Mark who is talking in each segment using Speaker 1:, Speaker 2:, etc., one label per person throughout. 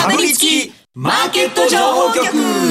Speaker 1: かぶりつきマーケット情報局。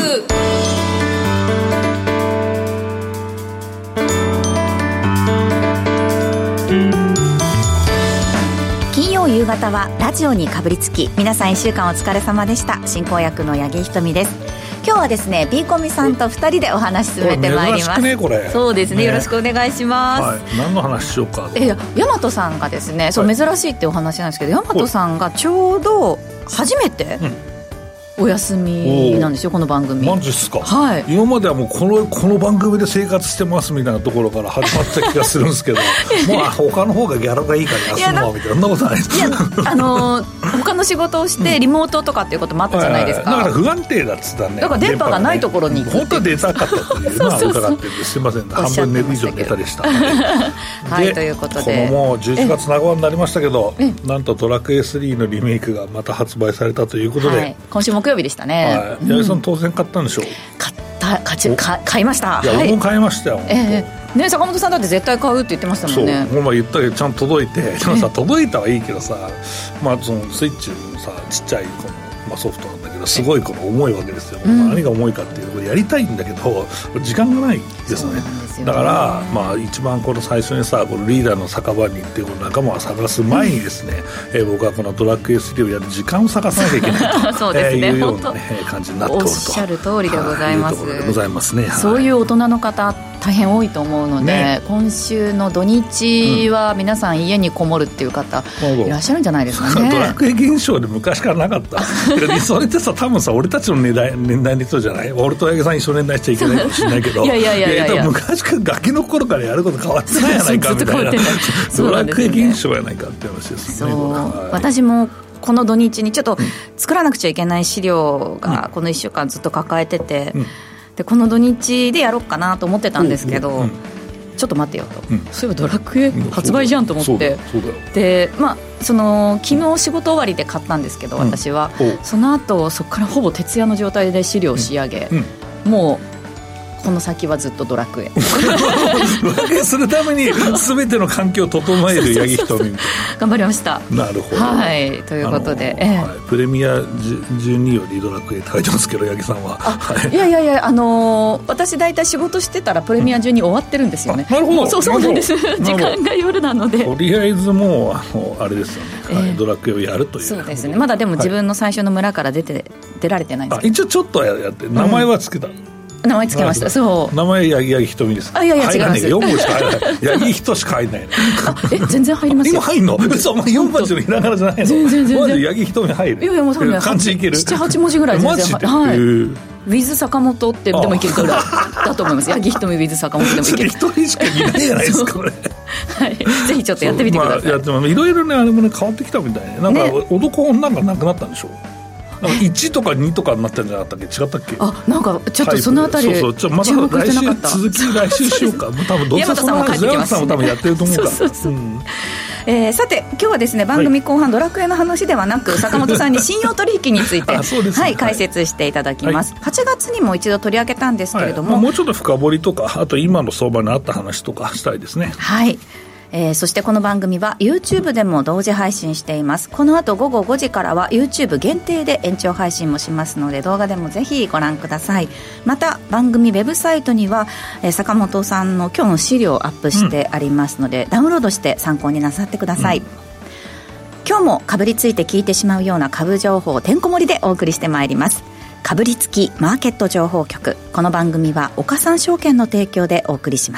Speaker 2: 金曜夕方はラジオにかぶりつき、皆さん1週間お疲れ様でした。進行役の八木ひとみです。今日はですね、ビーコミさんと2人でお話進めてまいります。
Speaker 3: これ
Speaker 2: そうですね、よろしくお願いします、はい、
Speaker 3: 何の話しようか。
Speaker 2: 大和さんがですね、そう、珍しいっていうお話なんですけど、大和さんがちょうど初めて、お休みなんですよ、この番組。
Speaker 3: マジっすか。
Speaker 2: はい、
Speaker 3: 今まではもうこの番組で生活してますみたいなところから始まった気がするんですけどまあ他の方がギャラがいいから休むわみたいな、そんなことないです。いや
Speaker 2: 他の仕事をしてリモートとかっていうこともあったじゃないですか、
Speaker 3: だから不安定だっつったね。
Speaker 2: だから電波がないところに行く、
Speaker 3: 本当は出たかったというのは伺ってるんですいません、半分寝る以上寝たでした
Speaker 2: はい、ということで、
Speaker 3: このもう11月半ばになりましたけど、なんとドラクエ3のリメイクがまた発売されたということで、
Speaker 2: はい、今週木曜日でしたね。
Speaker 3: 八木さん当然買ったんでしょう。
Speaker 2: 買いました。
Speaker 3: いや、僕も買いましたよ、
Speaker 2: ね、坂本さんだって絶対買うって言ってましたもんね。
Speaker 3: そう、言ったけどちゃんと届いて、でもさ、届いたはいいけどさ、そのスイッチのさちっちゃいこの、ソフトなんだけど、すごいこの重いわけですよ、何が重いかっていうと、これやりたいんだけど時間がないですね。だから一番この最初にさ、このリーダーの酒場に行ってこの仲間を探す前にですね、僕はこのドラクエ3をやる時間を探さなきゃいけないと
Speaker 2: そうですね、
Speaker 3: いうような、感じになっておると
Speaker 2: おっしゃる通りでございます。
Speaker 3: いうところでございますね。
Speaker 2: そういう大人の方大変多いと思うので、今週の土日は皆さん家にこもるっていう方いらっしゃるんじゃないですかね。
Speaker 3: ドラクエ現象で昔からなかったそれってさ、多分さ、俺たちの年代の人じゃない。俺と八木さん一緒年代しちゃいけないかもしれないけどいや昔からガキの頃からやること変わってないやないかみたいなドラクエ現象やないかって話ですね。
Speaker 2: 私もこの土日にちょっと作らなくちゃいけない資料がこの1週間ずっと抱えてて、でこの土日でやろうかなと思ってたんですけど、ちょっと待ってよと、そういえばドラクエ発売じゃんと思って、で昨日仕事終わりで買ったんですけど、私はその後そこからほぼ徹夜の状態で資料を仕上げ、もうこの先はずっとドラクエ
Speaker 3: ドラクエするために全ての環境を整える八木ひとみ
Speaker 2: 頑張りました。
Speaker 3: なるほど、
Speaker 2: はい、ということで、
Speaker 3: プレミア12よりドラクエって書いてますけど、八木さんは。
Speaker 2: いや私大体仕事してたらプレミア12終わってるんですよね。
Speaker 3: なるほど、
Speaker 2: そうなんです。時間が夜なので、
Speaker 3: とりあえずもうあれですよね、ドラクエをやるという。
Speaker 2: そうですね、まだでも自分の最初の村から出られてないんですけど、
Speaker 3: 一応ちょっとやって名前はつけた、
Speaker 2: 名前つけました。そう、
Speaker 3: 名前八木ひとみですか。
Speaker 2: いや違います。
Speaker 3: 4文字しか入らない八木ひとしか入らない
Speaker 2: 全然入りますよ。
Speaker 3: 今入んの4文字のひらがなじゃないの。全然マジで八木ひとみ入る。
Speaker 2: いやもう多分
Speaker 3: 漢字いける。
Speaker 2: 7、8文字ぐらい全然入る。はい、ウィズ坂本ってでもいけるぐらいだと思います。八木ひとみウィズ坂本でもいける。
Speaker 3: 一人しかいないじゃないですかこれ
Speaker 2: はい、ぜひちょっとやってみてください。
Speaker 3: やってもいろいろね、あれもね変わってきたみたいね。なんか男女がなくなったんでしょ。1とか2とかになったんじゃなかったっけ。違ったっけ。
Speaker 2: なんかちょっとそのあたり
Speaker 3: また来週しようか多分どうせその話大和さんも多分やってると思うから
Speaker 2: さて今日はですね、番組後半、ドラクエの話ではなく坂本さんに信用取引について解説していただきます。8月にも一度取り上げたんですけれども、
Speaker 3: もうちょっと深掘りとか、あと今の相場に合った話とかしたいですね。
Speaker 2: はい、そしてこの番組は YouTube でも同時配信しています。この後午後5時からは YouTube 限定で延長配信もしますので、動画でもぜひご覧ください。また番組ウェブサイトには、坂本さんの今日の資料をアップしてありますので、ダウンロードして参考になさってください。今日もかぶりついて聞いてしまうような株情報をてんこ盛りでお送りしてまいります。かぶりつきマーケット情報局。この番組は岡三証券の提供でお送りします。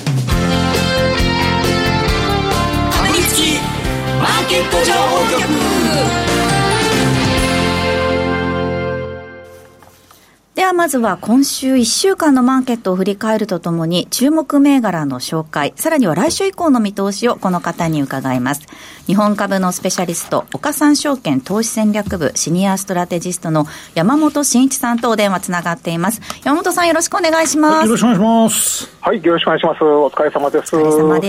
Speaker 1: マーケット情報局。
Speaker 2: ではまずは今週1週間のマーケットを振り返るとともに、注目銘柄の紹介、さらには来週以降の見通しをこの方に伺います。日本株のスペシャリスト、岡三証券投資戦略部シニアストラテジストの山本慎一さんとお電話つながっています。山本さん、よろしくお願いします。
Speaker 3: よろしくお願いします。
Speaker 4: はい、よろしくお願いします。お疲れ様です。
Speaker 2: お疲れ様です。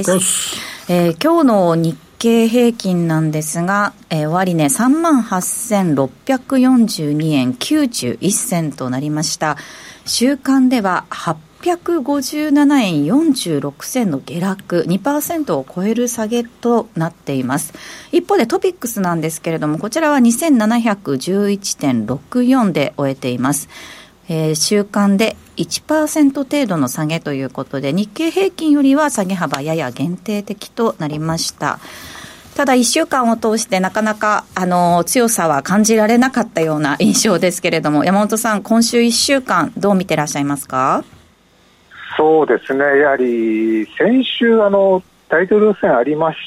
Speaker 2: 今日の日経平均なんですが、終値 38,642 円91銭となりました。週間では 657円46銭の下落 2% を超える下げとなっています。一方でトピックスなんですけれども、こちらは 2711.64 で終えています。週間で 1% 程度の下げということで、日経平均よりは下げ幅やや限定的となりました。ただ1週間を通してなかなか強さは感じられなかったような印象ですけれども、山本さん、今週1週間どう見てらっしゃいますか？
Speaker 4: そうですね、やはり先週大統領選ありまして、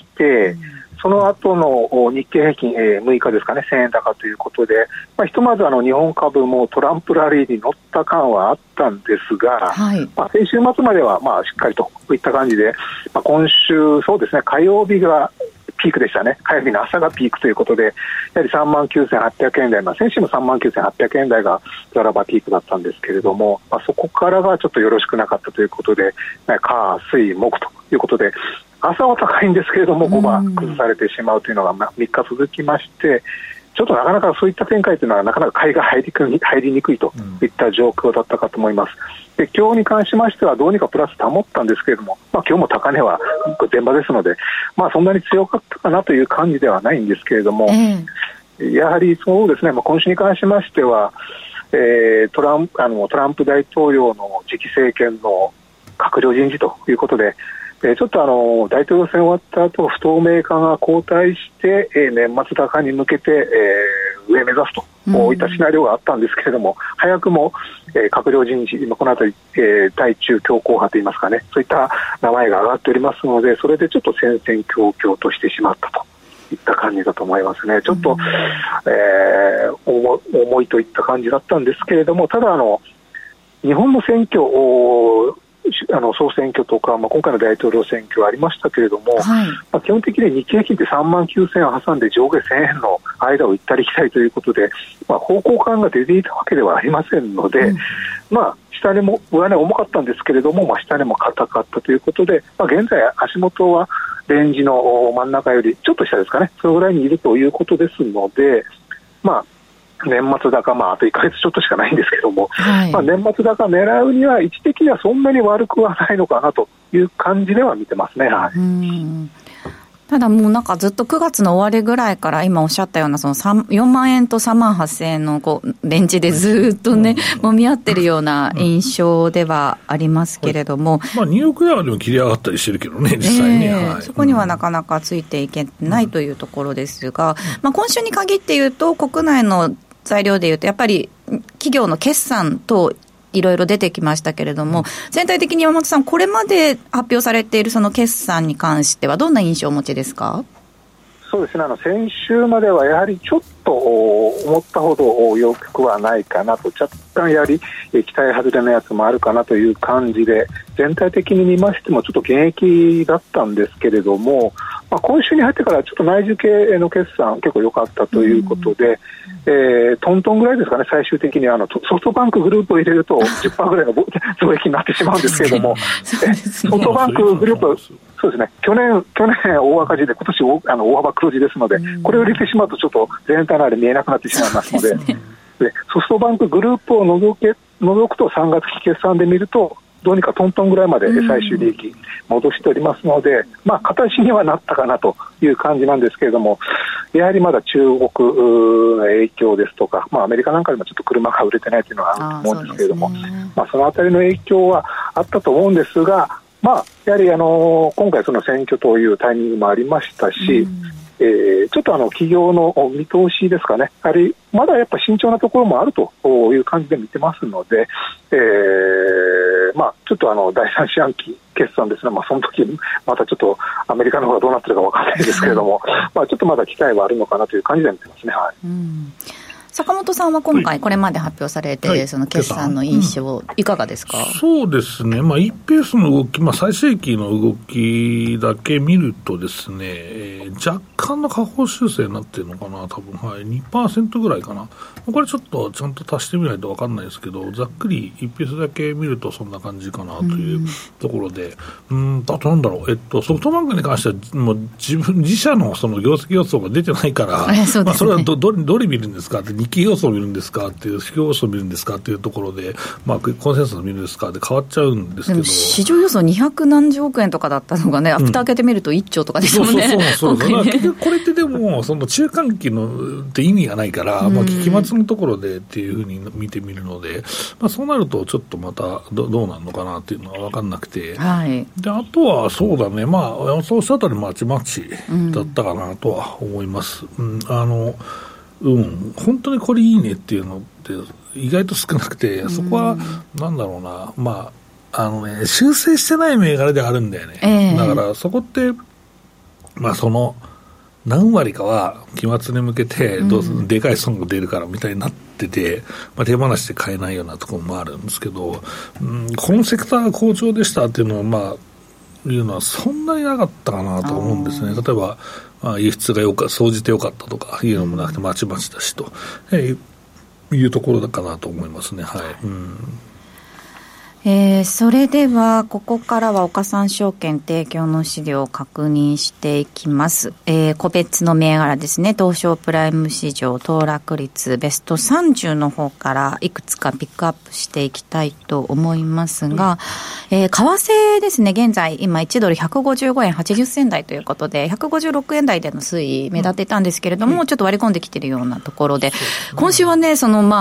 Speaker 4: その後の日経平均、6日ですかね、1000円高ということで、ひとまず日本株もトランプラリーに乗った感はあったんですが、はい、先週末まではしっかりといった感じで、今週そうですね、火曜日がピークでしたね。火曜日の朝がピークということで、やはり 39,800 円台、先週も 39,800 円台がザラバピークだったんですけれども、そこからがちょっとよろしくなかったということで、火水木ということで、朝は高いんですけれども5番崩されてしまうというのが3日続きまして、ちょっとなかなかそういった展開というのはなかなか買いが入りにくいといった状況だったかと思います。で、今日に関しましてはどうにかプラス保ったんですけれども、今日も高値は前場ですので、そんなに強かったかなという感じではないんですけれども、やはりそうですね、今週に関しましては、トランプ大統領の次期政権の閣僚人事ということで、ちょっと大統領選終わった後不透明感が後退して、年末高に向けて、上目指すといったシナリオがあったんですけれども、早くも、閣僚人事、このあたり、対中強硬派といいますかね、そういった名前が上がっておりますので、それでちょっと戦々恐々としてしまったといった感じだと思いますね。ちょっと、重いといった感じだったんですけれども、ただ日本の選挙総選挙とか、今回の大統領選挙ありましたけれども、基本的に日経平均って39,000円を挟んで上下1000円の間を行ったり来たりということで、方向感が出ていたわけではありませんので、下値も上値重かったんですけれども、下値も硬かったということで、現在足元はレンジの真ん中よりちょっと下ですかね、そのぐらいにいるということですので、年末高、あと1ヶ月ちょっとしかないんですけども、年末高狙うには位置的にはそんなに悪くはないのかなという感じでは見てますね。
Speaker 2: ただもうなんかずっと9月の終わりぐらいから今おっしゃったようなその4万円と3万8000円のレンジでずっとね、もみ合ってるような印象ではありますけれども、
Speaker 3: ニューヨークダウでも切り上がったりしてるけどね、実際ね、
Speaker 2: そこにはなかなかついていけないというところですが、今週に限って言うと国内の材料でいうとやっぱり企業の決算といろいろ出てきましたけれども、全体的に山本さん、これまで発表されているその決算に関してはどんな印象をお持ちですか？
Speaker 4: そうですね、先週まではやはりちょっと思ったほど良くはないかなと、若干やはり期待外れのやつもあるかなという感じで、全体的に見ましてもちょっと減益だったんですけれども、今週に入ってからちょっと内需系の決算結構良かったということで、トントンぐらいですかね、最終的にソフトバンクグループを入れると 10% ぐらいの増益になってしまうんですけれども、ソフトバンクグループ、そうですね、去年大赤字で今年大幅黒字ですので、これを入れてしまうとちょっと全体のあれ見えなくなってしまいますので、ソフトバンクグループを除くと3月期決算で見るとどうにかトントンぐらいまで最終利益戻しておりますので、形にはなったかなという感じなんですけれども、やはりまだ中国の影響ですとか、アメリカなんかでもちょっと車が売れてないというのはあると思うんですけれども、そのあたりの影響はあったと思うんですが、やはり今回その選挙というタイミングもありましたし、ちょっと企業の見通しですかね、やはりまだやっぱ慎重なところもあるという感じで見てますので、ちょっと第三四半期決算ですね、その時またちょっとアメリカの方がどうなってるか分からないですけれどもちょっとまだ期待はあるのかなという感じで見てますね。
Speaker 2: 坂本さんは今回これまで発表されて、その決算の印象、いかがですか？
Speaker 3: そうですね、一ペースの動き、最盛期の動きだけ見るとですね、若干の下方修正になってるのかな、多分、2% ぐらいかな。これちょっとちゃんと足してみないと分かんないですけど、ざっくり1ペースだけ見るとそんな感じかなというところで、あとなんだろう、ソフトバンクに関してはもう自社のその業績予想が出てないから、それはどれ見るんですかって日経要素を見るんですかっていう、市況要素を見るんですかっていうところで、まあ、コンセンサスを見るんですかって変わっちゃうんですけど、
Speaker 2: でも市場予想200何十億円とかだったのがね、アフター開けてみると1兆とかですもんね。
Speaker 3: そう結局これってでもその中間期のって意味がないから、まあ、期末のところでっていうふうに見てみるので、まあ、そうなるとちょっとまたどうなるのかなっていうのは分かんなくて、
Speaker 2: はい、で
Speaker 3: あとはそうだね、まあ、そうしたあたりまちまちだったかなとは思います。本当にこれいいねっていうのって意外と少なくて、そこはなんだろうな、まあ修正してない銘柄であるんだよね、だからそこって、まあ、その何割かは期末に向けてでかい損が出るからみたいになってて、まあ、手放して買えないようなところもあるんですけど、このセクターが好調でしたっていうのは、まあ、いうのはそんなになかったかなと思うんですね。例えば輸出が総じてよかったとかいうのもなくてまちまちだしと、いうところだかなと思いますね。はい、
Speaker 2: それではここからは岡三証券提供の資料を確認していきます。個別の銘柄ですね、東証プライム市場騰落率ベスト30の方からいくつかピックアップしていきたいと思いますが、為替ですね、現在今1ドル155円80銭台ということで156円台での推移目立ってたんですけれども、ちょっと割り込んできているようなところで、今週はね、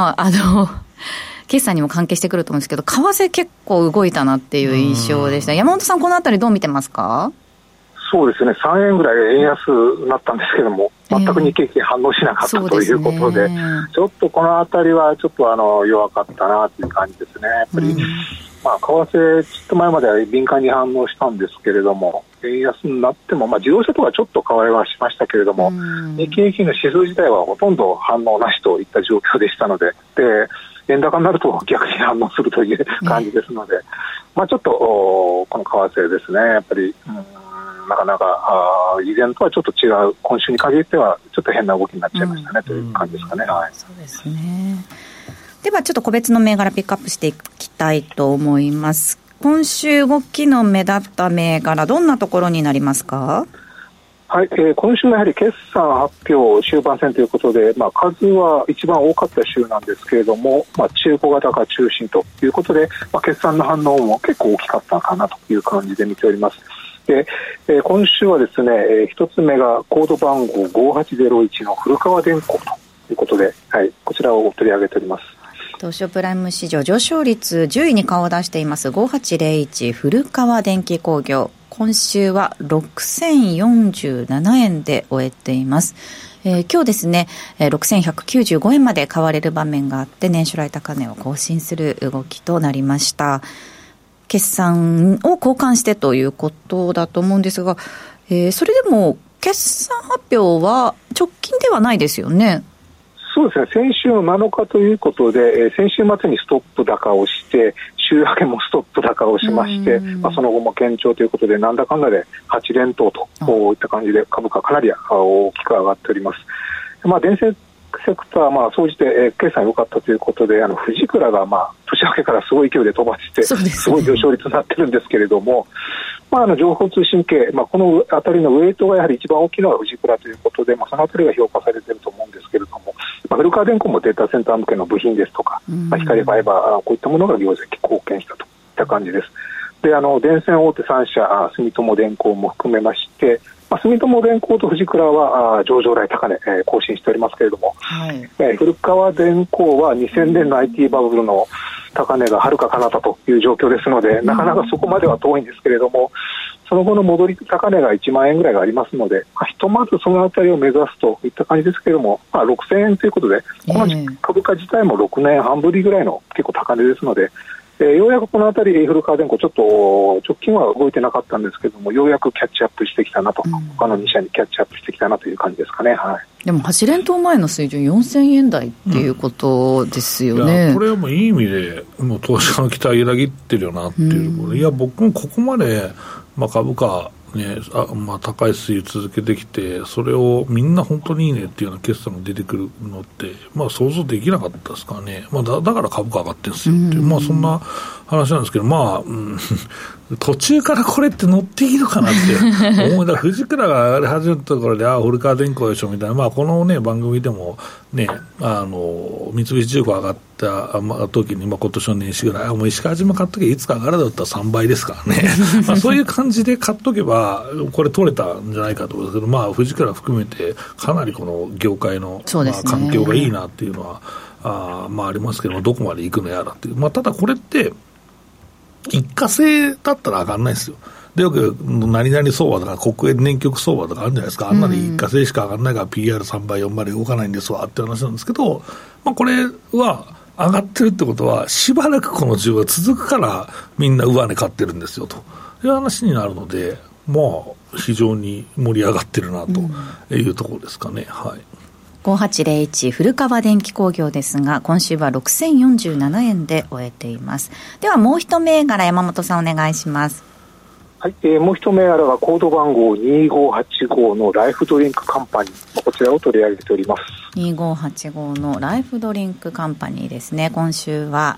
Speaker 2: 決算にも関係してくると思うんですけど、為替結構動いたなっていう印象でした。山本さん、このあたりどう見てますか？
Speaker 4: そうですね、3円ぐらい円安になったんですけども、全く日経平均反応しなかったということで、ちょっとこのあたりはちょっと弱かったなという感じですね。やっぱり、まあ、為替ちょっと前までは敏感に反応したんですけれども、円安になっても、まあ、自動車とかちょっと変わりはしましたけれども、日経平均の指数自体はほとんど反応なしといった状況でしたので、円高になると逆に反応するという感じですので、まあ、ちょっとこの為替ですね、やっぱりなかなか以前とはちょっと違う、今週に限ってはちょっと変な動きになっちゃいましたね、という感じですかね。はい、
Speaker 2: そうですね。ではちょっと個別の銘柄ピックアップしていきたいと思います。今週動きの目立った銘柄、どんなところになりますか？
Speaker 4: はい、今週はやはり決算発表終盤戦ということで、まあ、数は一番多かった週なんですけれども、まあ、中小型化中心ということで、まあ、決算の反応も結構大きかったかなという感じで見ております。で、今週はですね、一つ目がコード番号5801の古川電工ということで、はい、こちらを取り上げております。
Speaker 2: 東証プライム市場上昇率10位に顔を出しています5801古川電気工業、今週は6047円で終えています。今日ですね、6195円まで買われる場面があって、年初来高値を更新する動きとなりました。決算を交換してということだと思うんですが、それでも決算発表は直近ではないですよね。
Speaker 4: そうですね、先週の7日ということで、先週末にストップ高をして、週明けもストップ高をしまして、まあ、その後も堅調ということで、なんだかんだで8連投といった感じで株価かなり大きく上がっております。まあ、電線セクター、まあ、総じて決算良かったということで、富士倉がまあ年明けからすごい勢いで飛ばして、すごい上昇率になってるんですけれども、まあ、情報通信系、まあ、このあたりのウェイトがやはり一番大きいのは富士倉ということで、まあ、そのあたりが評価されていると思うんですけれども、まあ、古川電工もデータセンター向けの部品ですとか、まあ、光ファイバー、こういったものが業績貢献したといった感じです。で、電線大手3社、住友電工も含めまして、まあ、住友電工と富士倉は上場来高値、更新しておりますけれども、はい、古川電工は2000年の IT バブルの高値がはるか彼方という状況ですので、なかなかそこまでは遠いんですけれども、その後の戻り高値が1万円ぐらいがありますので、まあ、ひとまずそのあたりを目指すといった感じですけれども、まあ、6000円ということで、この株価自体も6年半ぶりぐらいの結構高値ですので、ようやくこのあたり古川電工ちょっと直近は動いてなかったんですけども、ようやくキャッチアップしてきたなと、他の2社にキャッチアップしてきたなという感じですかね。はい、
Speaker 2: でも8連投前の水準4000円台っていうことですよね。
Speaker 3: いやこれはもういい意味でもう投資家の期待裏切ってるよなっていうところで、いや僕もここまで、まあ、株価ね、まあ、高い推移続けてきて、それをみんな本当にいいねっていうような決算が出てくるのって、まあ、想像できなかったですからね、まあ、だから株価上がってるんですよっていう、まあ、そんな話なんですけど、途中からこれって乗っていいのかなって思う。だから藤倉が上がり始めたところで、古川電工でしょみたいな、このね、番組でもね、三菱重工上がった時に、今年の年始ぐらい、もう石川島買っとけばいつか上がるだったら3倍ですからね。そういう感じで買っとけば、これ取れたんじゃないかと思うんですけど、藤倉含めて、かなりこの業界の、環境がいいなっていうのは、ありますけども、どこまで行くのやらっていう。ただこれって、一過性だったら上がんないですよ。で、よく何々相場とか国営年局相場とかあるんじゃないですか。あんなに一過性しか上がんないから PR3 倍4倍動かないんですわって話なんですけど、これは上がってるってことはしばらくこの需要が続くからみんな上値買ってるんですよという話になるので、非常に盛り上がってるなというところですかね。はい。
Speaker 2: 5801古川電機工業ですが、今週は6047円で終えています。ではもう一銘柄、山本さんお願いします。
Speaker 4: はい、もう一銘柄はコード番号2585のライフドリンクカンパニー、こちらを取り上げております。
Speaker 2: 2585のライフドリンクカンパニーですね。今週は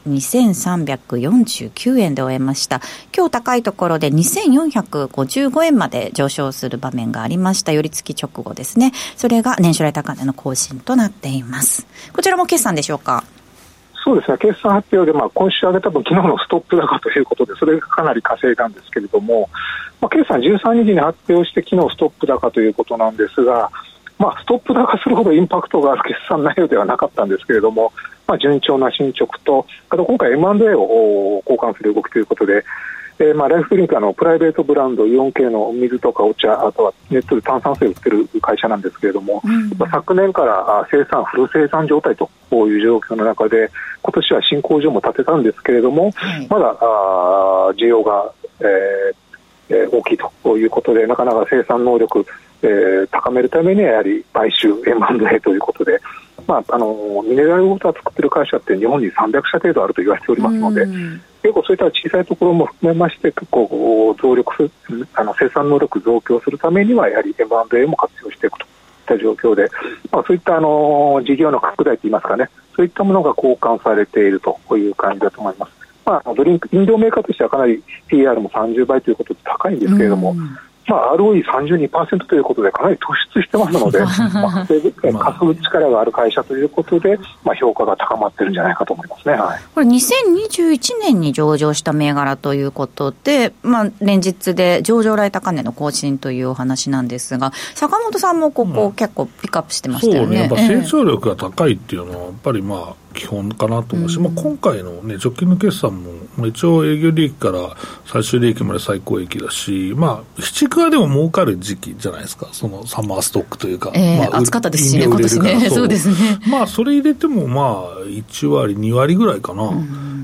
Speaker 2: 2349円で終えました。今日高いところで2455円まで上昇する場面がありました。寄り付き直後ですね。それが年初来高値の更新となっています。こちらも決算でしょうか。
Speaker 4: そうですね、決算発表で、今週上げた分、昨日のストップ高ということで、それがかなり稼いだんですけれども、決算13日に発表して、昨日ストップ高ということなんですが、ストップ高するほどインパクトがある決算内容ではなかったんですけれども、順調な進捗と、あと今回 M&A を交換する動きということで、ライフドリンクプライベートブランドイオン系の水とかお茶、あとはネットで炭酸水を売ってる会社なんですけれども、昨年からフル生産状態という状況の中で、今年は新工場も建てたんですけれども、まだ需要が、大きいということで、なかなか生産能力、高めるためにはやはり買収 M&A ということで、ミネラルウォーター作ってる会社って日本に300社程度あると言われておりますので、結構そういった小さいところも含めまして結構生産能力増強するためにはやはり M&A も活用していくといった状況で、そういった事業の拡大といいますかね、そういったものが交換されているという感じだと思います。ドリンク飲料メーカーとしてはかなり PR も30倍ということで高いんですけれども、ROE32% ということでかなり突出してますので稼ぐ力がある会社ということで、評価が高まってるんじゃないかと思いますね。はい、
Speaker 2: これ2021年に上場した銘柄ということで、連日で上場来高値の更新というお話なんですが、坂本さんもここ結構ピックアップしてましたよね。
Speaker 3: そうね、成長力が高いっていうのはやっぱり基本かなと思うし、今回の、直近の決算も一応営業利益から最終利益まで最高益だし、7、9はでも儲かる時期じゃないですか、そのサマーストックというか、
Speaker 2: 暑かったですしね、今年ね。そうですね。
Speaker 3: それ入れても1割2割ぐらいかな、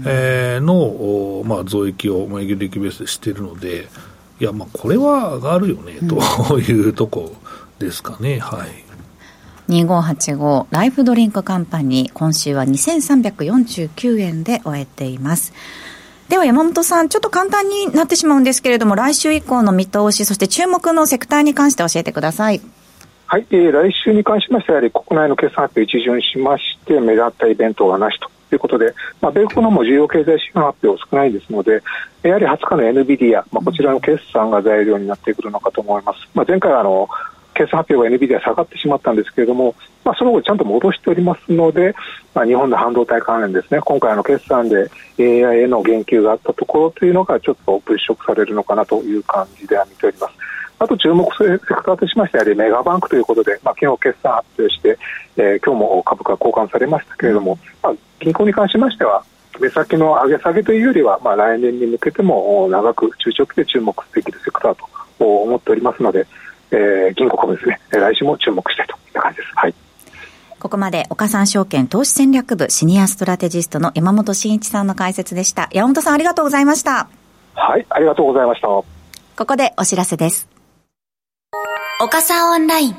Speaker 3: の、増益を営業利益ベースでしているので、いやこれは上がるよね、というとこですかね。はい。
Speaker 2: 2585ライフドリンクカンパニー、今週は2349円で終えています。では山本さん、ちょっと簡単になってしまうんですけれども、来週以降の見通し、そして注目のセクターに関して教えてください。
Speaker 4: はい、来週に関しましてはやはり国内の決算発表一巡しまして、目立ったイベントがなしということで、米国のも重要経済指標発表少ないですので、やはり20日の NVIDIA、こちらの決算が材料になってくるのかと思います。前回は決算発表が NVIDIA 下がってしまったんですけれども、その後ちゃんと戻しておりますので、日本の半導体関連ですね、今回の決算で AI への言及があったところというのがちょっと物色されるのかなという感じでは見ております。あと注目するセクターとしましてはメガバンクということで、昨日決算発表して、今日も株価交換されましたけれども、銀行に関しましては目先の上げ下げというよりは、来年に向けても長く中長期で注目できるセクターと思っておりますので、銀行株ですね、来週も注目したいといった感じです。はい。
Speaker 2: ここまで岡三証券投資戦略部シニアストラテジストの山本慎一さんの解説でした。山本さん、ありがとうございました。
Speaker 4: はい、ありがとうございました。
Speaker 2: ここでお知らせです。
Speaker 1: 岡三オンライン。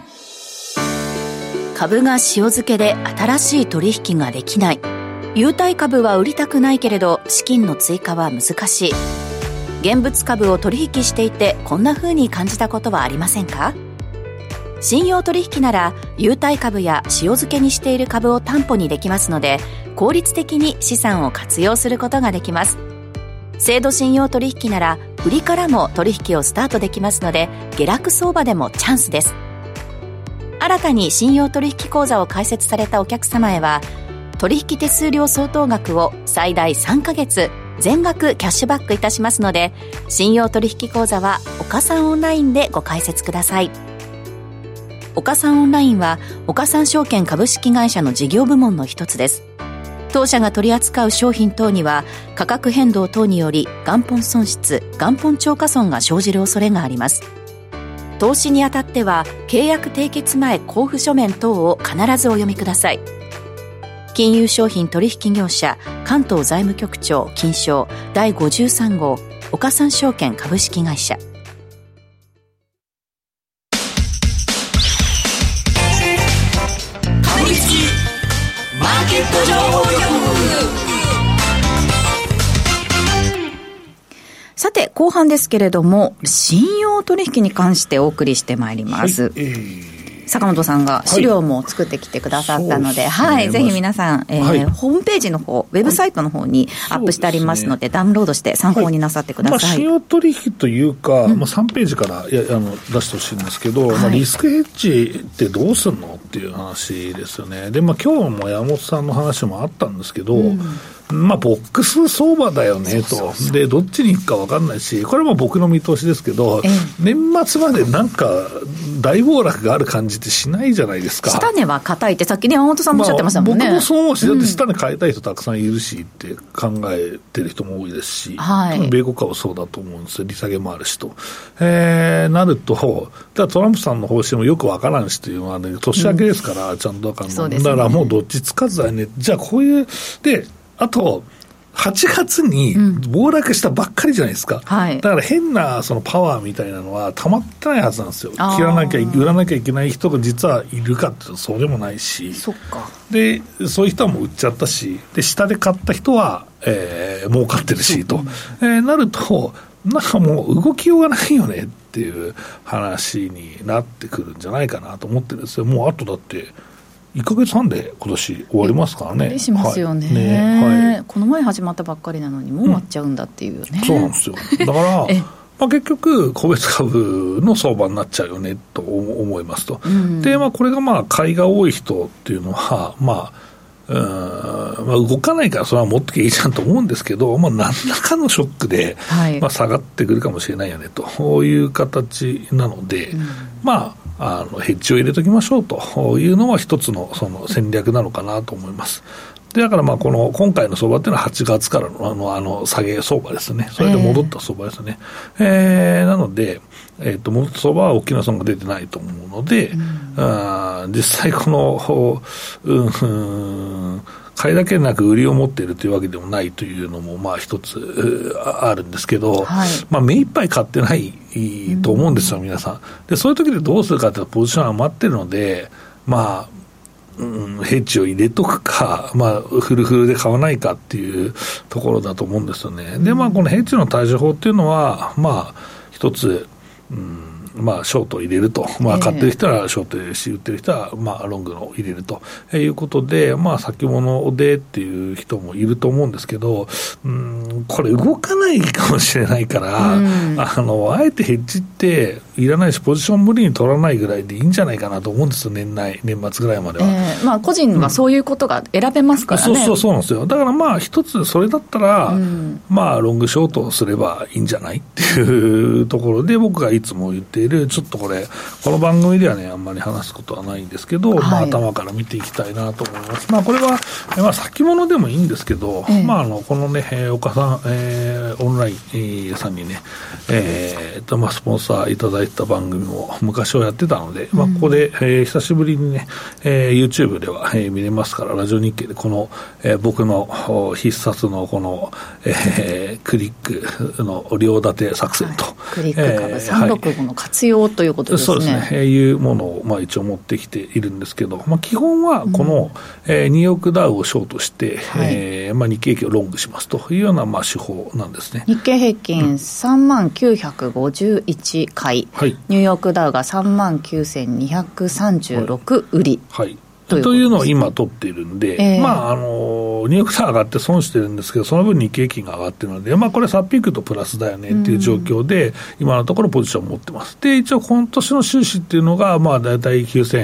Speaker 2: 株が塩漬けで新しい取引ができない。優待株は売りたくないけれど資金の追加は難しい。現物株を取引していてこんな風に感じたことはありませんか？信用取引なら優待株や塩漬けにしている株を担保にできますので、効率的に資産を活用することができます。 制度信用取引なら売りからも取引をスタートできますので、下落相場でもチャンスです。新たに信用取引口座を開設されたお客様へは、取引手数料相当額を最大3ヶ月全額キャッシュバックいたしますので、信用取引口座は岡三オンラインでご開設ください。岡三オンラインは岡三証券株式会社の事業部門の一つです。当社が取り扱う商品等には価格変動等により元本損失、元本超過損が生じる恐れがあります。投資にあたっては契約締結前交付書面等を必ずお読みください。金融商品取引業者関東財務局長金商第53号岡三証券株式会社。
Speaker 1: 株式マーケット情報局。
Speaker 2: さて後半ですけれども、信用取引に関してお送りしてまいります。坂本さんが資料も作ってきてくださったので、ぜひ皆さん、ホームページの方、ウェブサイトの方にアップしてありますので、ダウンロードして参考になさってください。
Speaker 3: 信用取引というか、3ページから出してほしいんですけど、リスクヘッジってどうすんのっていう話ですよね。で、今日も山本さんの話もあったんですけど、ボックス相場だよねと。で、どっちに行くか分かんないし、これは僕の見通しですけど、年末までなんか大暴落がある感じってしないじゃないですか。
Speaker 2: 下値は硬いってさっきね山本さんもおっしゃってましたもんね。
Speaker 3: 僕もそう思うし、だって下値買いたい人たくさんいるしって考えてる人も多いですし、米国株はそうだと思うんですよ。利下げもあるしと。なると、トランプさんの方針もよく分からんしというのはね、年明けですから、ちゃんと分かんない。だからもうどっちつかずだよね。じゃあこういう、で、あと、8月に暴落したばっかりじゃないですか。だから変なそのパワーみたいなのは溜まってないはずなんですよ。売らなきゃいけない人が実はいるかってそうでもないし。で、そういう人はもう売っちゃったし、で、下で買った人は、儲かってるしと。なると、なんかもう動きようがないよねっていう話になってくるんじゃないかなと思ってるんですよ。もうあとだって、1ヶ月半で今年終わりますからね。びっくり
Speaker 2: しますよね。この前始まったばっかりなのにもう終わっちゃうんだっていうね。
Speaker 3: そうなんですよ。だから結局個別株の相場になっちゃうよねと思いますと。で、これが買いが多い人っていうのは動かないからそれは持ってきゃいいじゃんと思うんですけど、何らかのショックで、下がってくるかもしれないよねという形なので、ヘッジを入れときましょうというのは一つのその戦略なのかなと思います。で、だから今回の相場っていうのは8月からの下げ相場ですね。それで戻った相場ですね。なので、戻った相場は大きな損が出てないと思うので、実際この、買いだけでなく売りを持っているというわけでもないというのも一つあるんですけど、目いっぱい買ってないと思うんですよ、皆さん。で、そういう時でどうするかというと、ポジション余ってるので、ヘッジを入れとくか、フルフルで買わないかっていうところだと思うんですよね。で、このヘッジの対処法っていうのは、一つ、ショートを入れると。買ってる人はショート入れるし、売ってる人は、ロングの入れるということで、先物でっていう人もいると思うんですけど、これ動かないかもしれないから、あえてヘッジっていらないし、ポジション無理に取らないぐらいでいいんじゃないかなと思うんですよ、年末ぐらいまでは。
Speaker 2: 個人はそういうことが選べますからね。
Speaker 3: そうなんですよ。だから一つそれだったら、ロングショートをすればいいんじゃないっていうところで、僕がいつも言っている、ちょっとこの番組ではね、あんまり話すことはないんですけど、頭から見ていきたいなと思います。これは、先物でもいいんですけど、このね、岡さん、オンラインさんにね、スポンサーいただいた番組も昔はやってたので、ここで、久しぶりにね、YouTube では、見れますから、ラジオ日経でこの、僕の必殺のこの、クリックの両立て作戦と、
Speaker 2: クリック株365の活用ということですね。
Speaker 3: そうですね。いうものを一応持ってきているんですけど、基本はこの、ニューヨークダウをショートして、日経平均をロングしますというような手法なんですね。
Speaker 2: 日経平均3951買い、ニューヨークダウが39,236売り。
Speaker 3: というのを今取っているんで、まあニューヨークダウ上がって損してるんですけど、その分日経平均が上がってるので、まあこれさっぴくとプラスだよねっていう状況で、今のところポジションを持ってます。で、一応今年の収支っていうのが、まあだいたい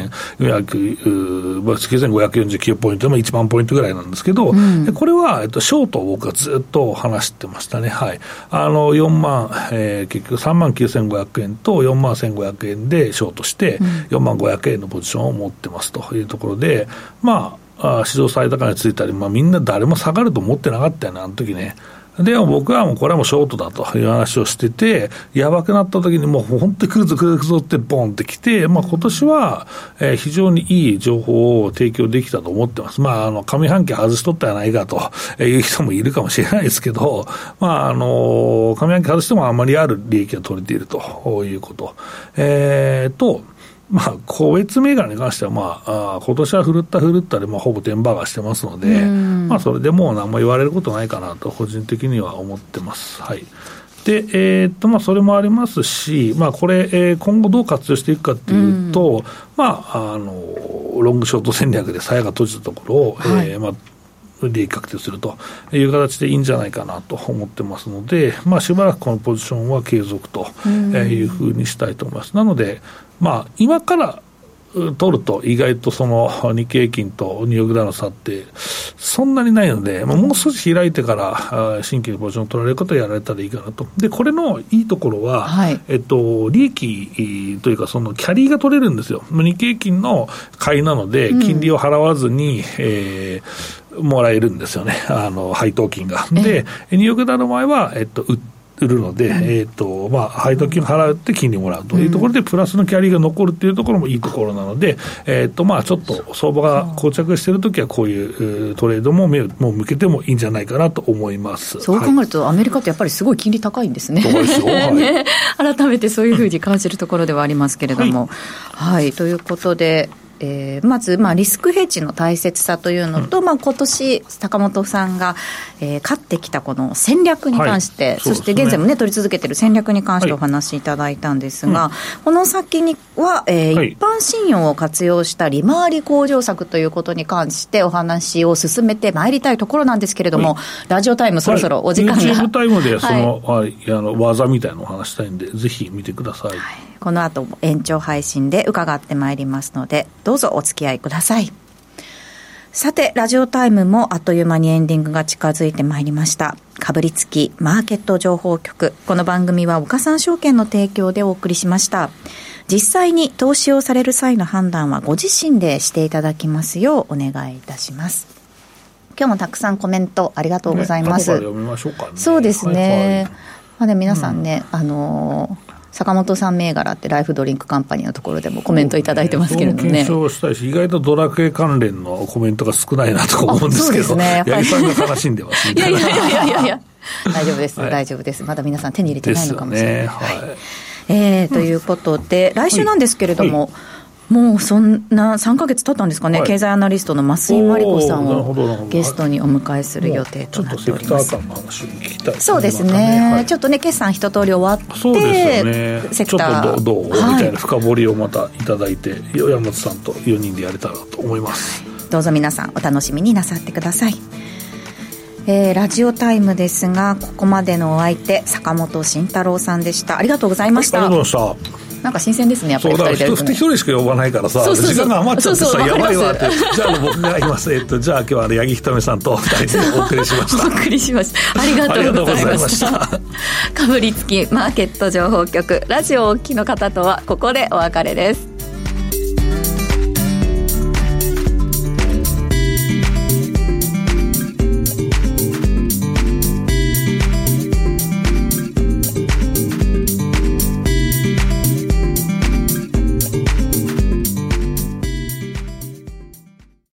Speaker 3: 9549ポイントで1万ポイントぐらいなんですけど、でこれは、ショートを僕はずっと話してましたね。はい。4万、結局39,500円と4万1,500円でショートして、4万500円のポジションを持ってますというところで、まあ、史上最高値ついたり、まあみんな誰も下がると思ってなかったよね、あの時ね。でも僕はもうこれはもうショートだという話をしてて、やばくなった時にもう本当に来るぞってボンって来て、まあ今年は非常にいい情報を提供できたと思ってます。まあ上半期外しとったやないかという人もいるかもしれないですけど、まあ上半期外してもあまりある利益が取れているということ。まあ、個別銘柄に関しては、まあ、今年は振るったで、まあ、ほぼ転売がしてますので、まあ、それでもう何も言われることないかなと、個人的には思ってます。はい。で、まあ、それもありますし、まあ、これ、今後どう活用していくかっていうと、まあ、ロングショート戦略で鞘が閉じたところを、まあ、利益確定するという形でいいんじゃないかなと思ってますので、まあ、しばらくこのポジションは継続というふうにしたいと思います。なので、まあ、今から取ると意外とその日経平均とニューヨークダウの差ってそんなにないので、まあ、もう少し開いてから新規のポジションを取られることをやられたらいいかなと。でこれのいいところは、利益というかそのキャリーが取れるんですよ。日経平均の買いなので金利を払わずに、もらえるんですよね、配当金が。でニューヨークダウの場合は、売るので、まあ、配当金を払って金利をもらうというところで、プラスのキャリーが残るというところもいいところなので、まあ、ちょっと相場が膠着しているときは、こういうトレードも目を向けてもいいんじゃないかなと思います。
Speaker 2: そう考えると、アメリカってやっぱりすごい金利高いんですね。そうですよ、ね、改めてそういうふうに感じるところではありますけれども。はい、ということで、まず、リスクヘッジの大切さというのと、今年坂本さんが、勝ってきたこの戦略に関して、そして現在もね取り続けている戦略に関してお話しいただいたんですが、この先には、一般信用を活用した利回り向上策ということに関してお話を進めてまいりたいところなんですけれども、ラジオタイムそろそろお時間が、
Speaker 3: YouTube タイムでその、技みたいなのをお話したいんでぜひ見てください。
Speaker 2: この後も延長配信で伺ってまいりますので、どうぞお付き合いください。さて、ラジオタイムもあっという間にエンディングが近づいてまいりました。かぶりつきマーケット情報局。この番組は岡三証券の提供でお送りしました。実際に投資をされる際の判断はご自身でしていただきますようお願いいたします。今日もたくさんコメントありがとうございます。
Speaker 3: 読みましょうかね。
Speaker 2: そうですね。で皆さんね、坂本さん銘柄ってライフドリンクカンパニーのところでもコメントいただいてますけれどもね。
Speaker 3: 検証したいし、意外とドラクエ関連のコメントが少ないなとか思うんですけど、八木さんが悲しんでますみたいな。い
Speaker 2: や大丈夫です、大丈夫です。まだ皆さん手に入れてないのかもしれない。ということで、来週なんですけれども、もうそんな3ヶ月経ったんですかね、経済アナリストの増井真理子さんをゲストにお迎えする予定となっております。
Speaker 3: ちょっとセクター間の話を聞きたい、
Speaker 2: そうですね、ちょっとね決算一通り終わって、
Speaker 3: そうですよね、
Speaker 2: セクター
Speaker 3: ちょっとどうみたいな深掘りをまたいただいて、山本さんと4人でやれたらと思います。
Speaker 2: どうぞ皆さんお楽しみになさってください。ラジオタイムですが、ここまでのお相手坂本慎太郎さんでした。ありがとうございました。
Speaker 3: ありがとうございました。
Speaker 2: なんか新鮮ですね、やっぱり2人でやるとね。
Speaker 3: 一人しか呼ばないからさ、時間が余っちゃってさ、やばいわって、じゃあ僕がいます。じゃあ今日は八木ひとみさんと2人でお送りしました。
Speaker 2: お送りしました。ありがとうございました。かぶりつきマーケット情報局、ラジオをお聞きの方とはここでお別れです。